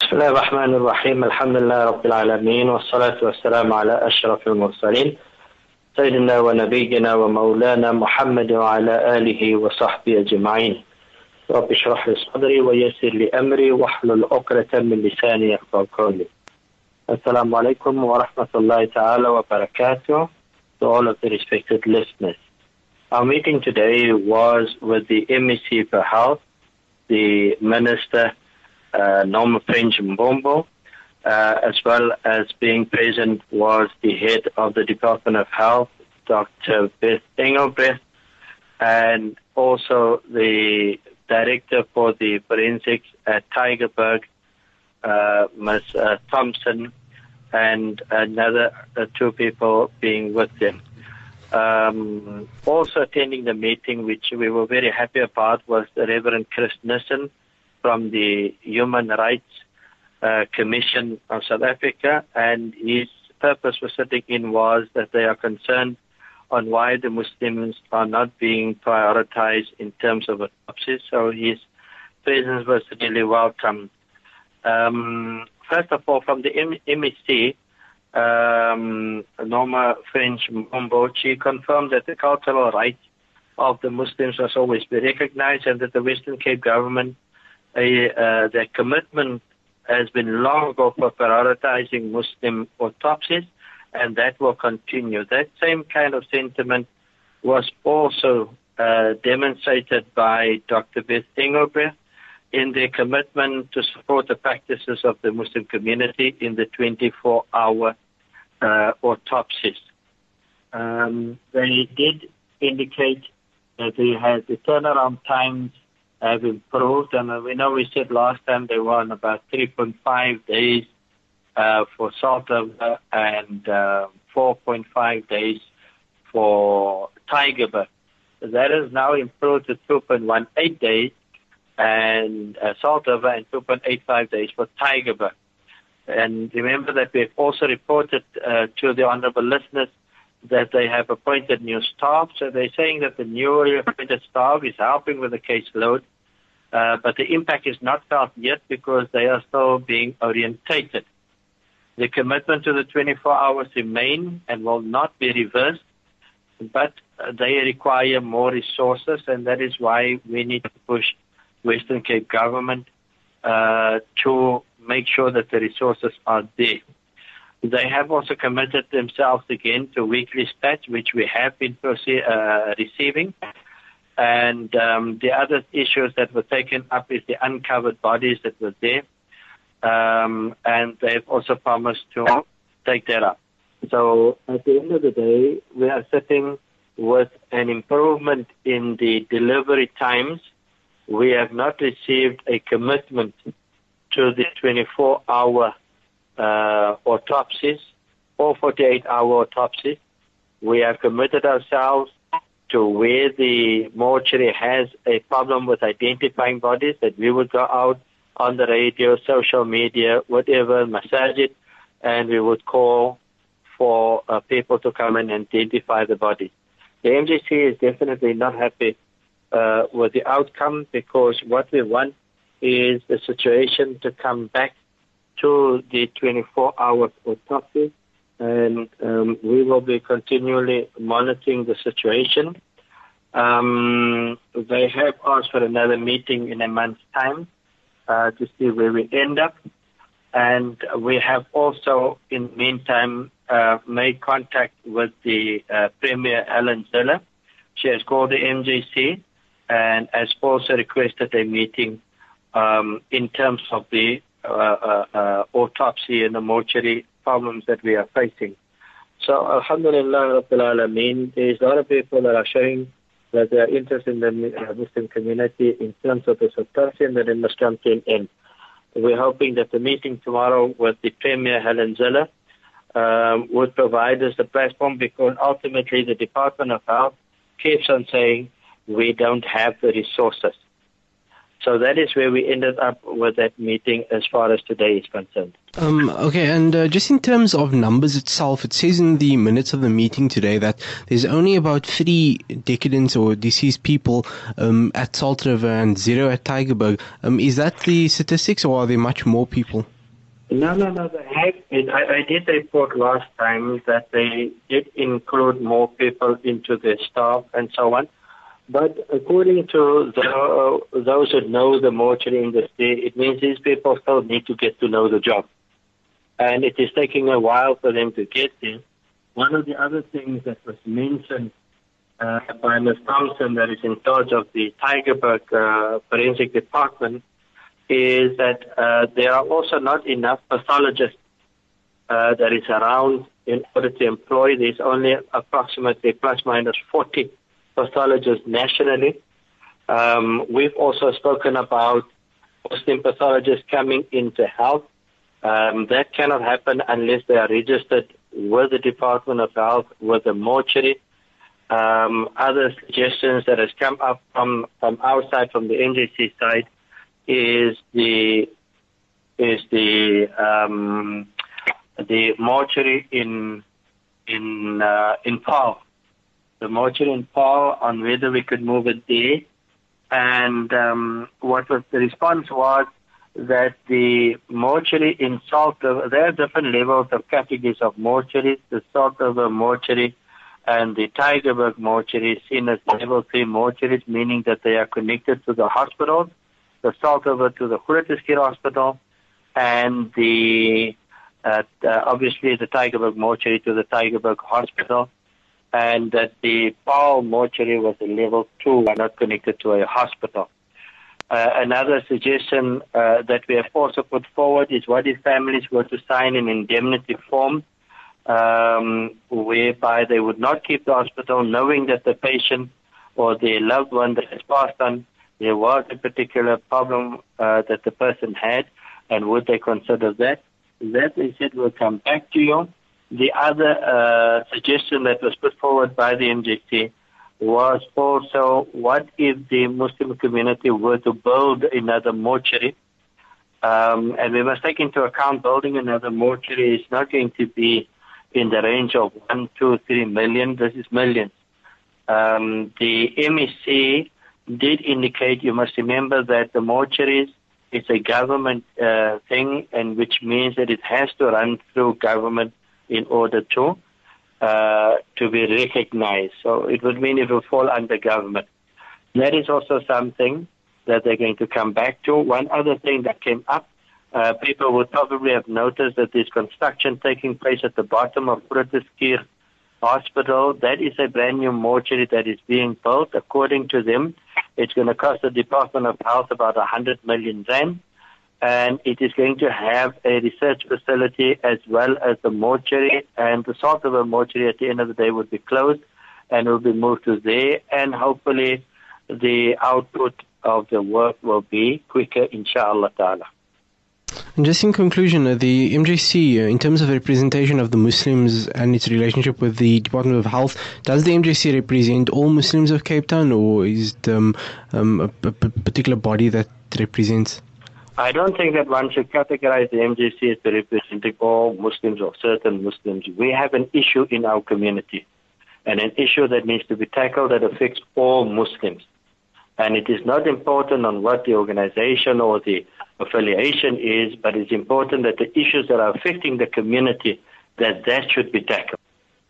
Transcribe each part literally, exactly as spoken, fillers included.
بسم الله الرحمن الرحيم الحمد لله رب العالمين والصلاة والسلام على أشرف المرسلين سيدنا ونبينا ومولانا محمد وعلى آله وصحبه أجمعين. رب اشرح لي صدري ويسر لي أمري واحلل عقدة من لساني يفقهوا قولي. Assalamu alaikum wa rahmatullahi ta'ala wa barakatuh to all of the respected listeners. Our meeting today was with the M E C for Health, the Minister uh, Norma French Mbombo, uh, as well as being present was the head of the Department of Health, Doctor Beth Engelbrecht, and also the Director for the Forensics at Tygerberg, uh, Miz Uh, Thompson, and another uh, two people being with them. Um, also attending the meeting, which we were very happy about, was the Reverend Chris Nissen from the Human Rights uh, Commission of South Africa, and his purpose for sitting in was that they are concerned on why the Muslims are not being prioritized in terms of autopsies. So his presence was really welcome. Um, first of all, from the M E C, um, Norma French Mbombo, she confirmed that the cultural rights of the Muslims must always be recognized, and that the Western Cape government, uh, uh, their commitment has been long ago for prioritizing Muslim autopsies, and that will continue. That same kind of sentiment was also uh, demonstrated by Doctor Beth Engelbrecht in their commitment to support the practices of the Muslim community in the twenty-four hour uh, autopsies. Um, they did indicate that they had the turnaround times have improved, and we know we said last time they were on about three point five days uh, for Saltliver and uh, four point five days for Tygerberg. That has now improved to two point one eight days and uh, Saltliver, and two point eight five days for Tygerberg. And remember that we've also reported uh, to the honorable listeners that they have appointed new staff. So they're saying that the newly appointed staff is helping with the caseload, uh, but the impact is not felt yet because they are still being orientated. The commitment to the twenty-four hours remain and will not be reversed, but uh, they require more resources, and that is why we need to push Western Cape government uh, to make sure that the resources are there. They have also committed themselves again to weekly stats, which we have been proce- uh, receiving. And um, the other issues that were taken up is the uncovered bodies that were there. Um, and they've also promised to take that up. So at the end of the day, we are sitting with an improvement in the delivery times. We have not received a commitment to the twenty-four hour uh, autopsies or forty-eight hour autopsies. We have committed ourselves to where the mortuary has a problem with identifying bodies, that we would go out on the radio, social media, whatever, massage it, and we would call for uh, people to come and identify the bodies. The M J C is definitely not happy Uh, with the outcome, because what we want is the situation to come back to the twenty-four hour autopsy, and um, we will be continually monitoring the situation. Um, they have asked for another meeting in a month's time uh, to see where we end up, and we have also, in the meantime, uh, made contact with the uh, Premier Helen Zille. She has called the M J C and has also requested a meeting um, in terms of the uh, uh, uh, autopsy and the mortuary problems that we are facing. So, alhamdulillah, Rabbil Alameen, there's a lot of people that are showing that they are interested in the uh, Muslim community in terms of this autopsy, and that it must come to an end. We're hoping that the meeting tomorrow with the Premier Helen Zille um, would provide us a platform, because ultimately the Department of Health keeps on saying we don't have the resources. So that is where we ended up with that meeting as far as today is concerned. Um, okay, and uh, just in terms of numbers itself, it says in the minutes of the meeting today that there's only about three decedents or deceased people um, at Saltliver and zero at Tygerberg. Um, is that the statistics, or are there much more people? No, no, no. They have, it, I, I did report last time that they did include more people into their staff and so on. But according to the, uh, those who know the mortuary industry, it means these people still need to get to know the job. And it is taking a while for them to get there. One of the other things that was mentioned uh, by Miz Thompson, that is in charge of the Tygerberg uh, Forensic Department, is that uh, there are also not enough pathologists uh, that is around in order to employ. There's only approximately plus minus forty pathologists nationally. Um, we've also spoken about Muslim pathologists coming into health. Um, that cannot happen unless they are registered with the Department of Health, with the mortuary. Um, other suggestions that has come up from, from outside, from the N J C side, is the is the um, the mortuary in in uh, in Paarl, the mortuary in Paarl, on whether we could move it there. And um, what was the response was that the mortuary in Salt River, there are different levels of categories of mortuaries. The Salt River mortuary and the Tygerberg mortuary is seen as level three mortuaries, meaning that they are connected to the hospitals. The Salt River to the Groote Schuur Hospital, and the uh, uh, obviously the Tygerberg mortuary to the Tygerberg Hospital, and that the Paarl mortuary was a level two, not connected to a hospital. Uh, another suggestion uh, that we have also put forward is what if families were to sign an indemnity form um, whereby they would not keep the hospital, knowing that the patient or their loved one that has passed on, there was a particular problem uh, that the person had, and would they consider that? That, they said, will come back to you. The other uh, suggestion that was put forward by the M J C was also, what if the Muslim community were to build another mortuary? Um, and we must take into account building another mortuary is not going to be in the range of one, two, three million. This is millions. Um, the M E C did indicate, you must remember that the mortuaries is a government uh, thing, and which means that it has to run through government in order to uh, to be recognized. So it would mean it will fall under government. That is also something that they're going to come back to. One other thing that came up, uh, people would probably have noticed that there's construction taking place at the bottom of Groote Schuur Hospital. That is a brand new mortuary that is being built. According to them, it's going to cost the Department of Health about one hundred million rand, and it is going to have a research facility as well as the mortuary, and the Salt River mortuary at the end of the day would be closed and will be moved to there, and hopefully the output of the work will be quicker, inshallah ta'ala. And just in conclusion, uh, the M J C, uh, in terms of representation of the Muslims and its relationship with the Department of Health, does the M J C represent all Muslims of Cape Town, or is it um, um, a, a particular body that represents? I don't think that one should categorize the M J C as representing all Muslims or certain Muslims. We have an issue in our community, and an issue that needs to be tackled that affects all Muslims. And it is not important on what the organization or the affiliation is, but it's important that the issues that are affecting the community, that that should be tackled.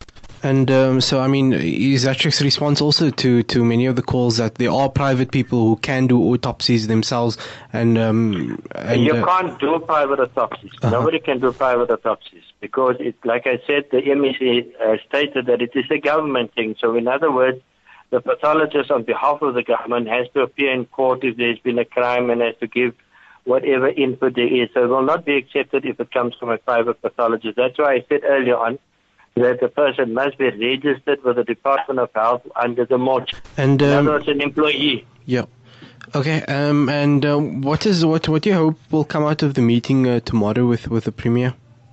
And um, so, I mean, is ATREX's response also to, to many of the calls that there are private people who can do autopsies themselves? And, um, and you uh, can't do private autopsies. Uh-huh. Nobody can do private autopsies because, it, like I said, the M E C uh, stated that it is a government thing. So, in other words, the pathologist on behalf of the government has to appear in court if there's been a crime and has to give whatever input there is. So it will not be accepted if it comes from a private pathologist. That's why I said earlier on that the person must be registered with the Department of Health under the mortuary. And, um, in other words, an employee. Yeah. Okay. Um, and um, what is what what do you hope will come out of the meeting uh, tomorrow with, with the Premier?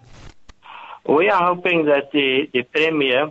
We are hoping that the, the Premier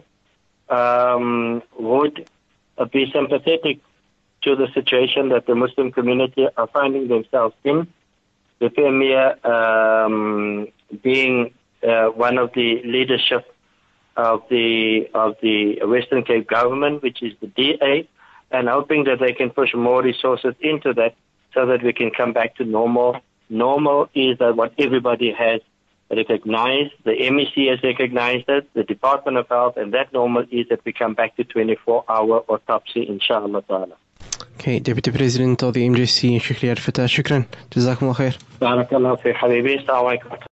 um, would be sympathetic to the situation that the Muslim community are finding themselves in. The Premier um, being uh, one of the leadership of the of the Western Cape government, which is the D A, and hoping that they can push more resources into that so that we can come back to normal. Normal is that what everybody has recognized, the M E C has recognized it, the Department of Health, and that normal is that we come back to twenty-four hour autopsy, inshallah ta'ala. Okay, Deputy President of the M J C, Sheikh Riyad Fatah, shukran. Jazakumullah khair. Barakallah fi habibi. Assalamu alaikum.